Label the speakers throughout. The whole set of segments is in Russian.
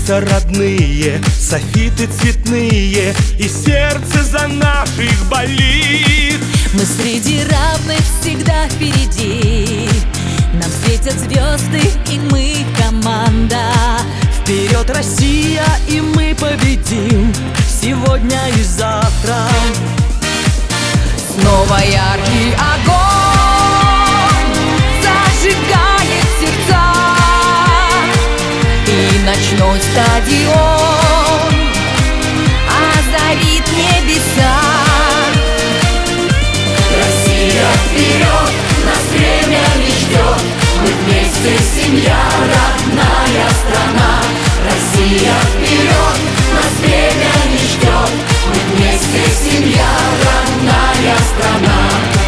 Speaker 1: Лица родные, софиты цветные, и сердце за наших болит.
Speaker 2: Мы среди равных всегда впереди, нам светят звезды, и мы команда. Вперед, Россия, и мы победим сегодня и завтра. Снова яркий огонь зажигает сердца, и ночной стадион озарит небеса.
Speaker 3: Россия, вперед, нас время не ждет, мы вместе, семья, родная страна. Россия, вперед, нас время не ждет, мы вместе, семья, родная страна.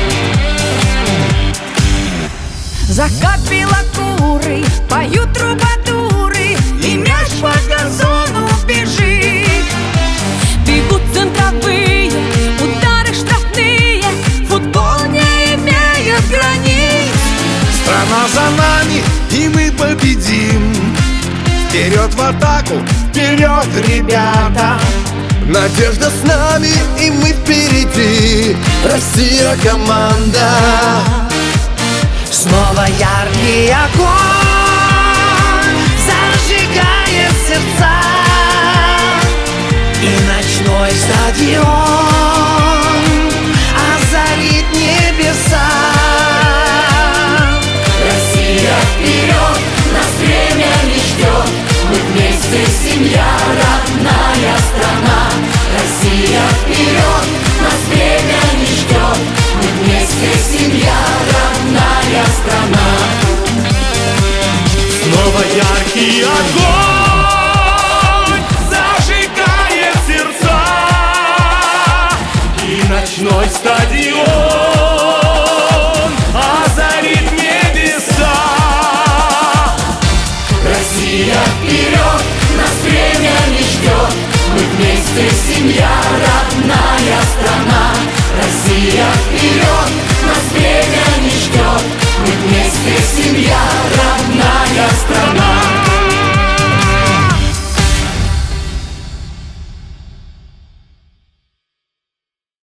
Speaker 2: Закат белокурый, поют трубадуры, и мяч по газону бежит. Бегут центровые, удары штрафные, футбол не имеет границ.
Speaker 1: Страна за нами, и мы победим. Вперед в атаку, вперед, ребята!
Speaker 4: Надежда с нами, и мы впереди. Россия команда.
Speaker 2: Снова яркий огонь зажигает сердца, и ночной стадион озарит небеса.
Speaker 3: Россия, вперед, нас время не ждет, мы вместе, семья, родная страна. Россия, вперед, нас время не ждет, мы вместе, семья, родная страна.
Speaker 1: Снова яркий огонь